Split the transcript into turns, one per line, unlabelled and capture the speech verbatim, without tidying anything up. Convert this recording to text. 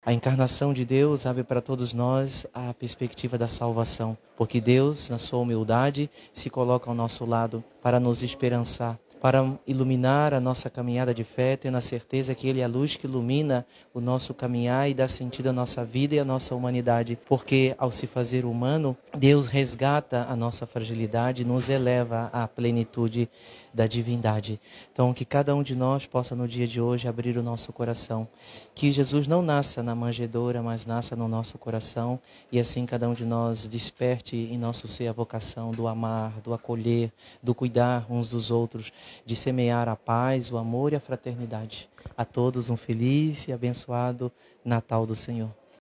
A encarnação de Deus abre para todos nós a perspectiva da salvação, porque Deus, na sua humildade, se coloca ao nosso lado para nos esperançar, para iluminar a nossa caminhada de fé, tendo a certeza que Ele é a luz que ilumina o nosso caminhar e dá sentido à nossa vida e à nossa humanidade. Porque, ao se fazer humano, Deus resgata a nossa fragilidade e nos eleva à plenitude da divindade. Então, que cada um de nós possa, no dia de hoje, abrir o nosso coração. Que Jesus não nasça na manjedoura, mas nasça no nosso coração. E assim, cada um de nós desperte em nosso ser a vocação do amar, do acolher, do cuidar uns dos outros, de semear a paz, o amor e a fraternidade. A todos um feliz e abençoado Natal do Senhor.